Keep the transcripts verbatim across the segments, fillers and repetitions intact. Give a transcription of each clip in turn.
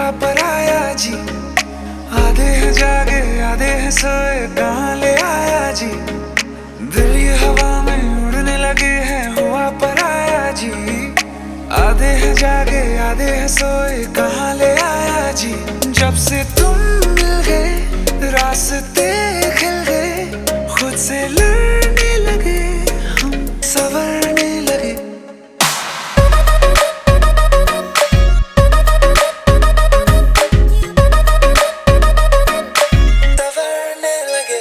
हुआ पराया जी। आधे हैं जागे आधे हैं सोए, कहाँ ले आया जी। दिल ये हवा में उड़ने लगे हैं, हुआ पराया जी। आधे हैं जागे आधे हैं सोए, कहाँ ले आया जी। जब से तुम मिल गए रास्ते खिल गए, खुद से लड़ने लगे हम, संवरने लगे। संवरने लगे।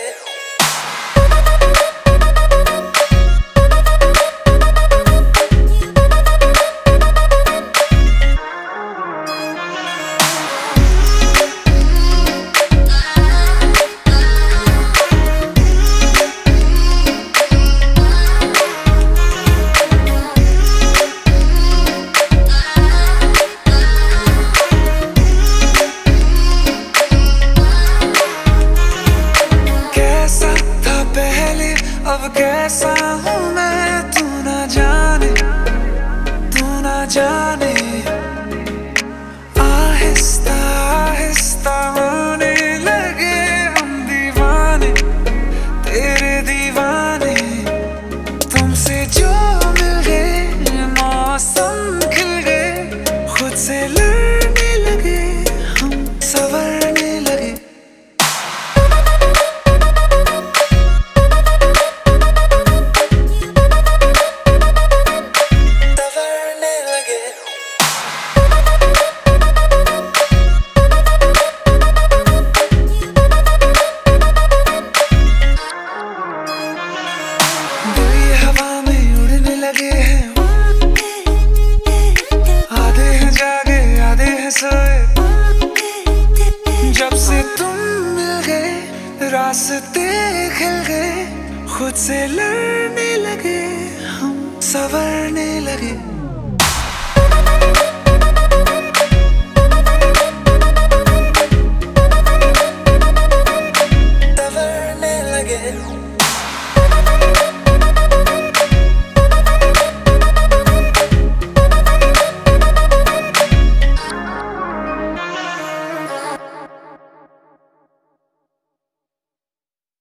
अब कैसा हूँ मैं, तू ना जाने, तू ना जाने। आहिस्ता आहिस्ता होने लगे हम दीवाने, तेरे दीवाने। तुमसे जो मिल गए मौसम खिल गए, खुद से लड़ने लगे हम, संवरने लगे। लगे हैं आधे हैं जागे आधे हैं सोए, जब से तुम मिल गए रास्ते खिल गए, खुद से लड़ने लगे हम, संवरने लगे।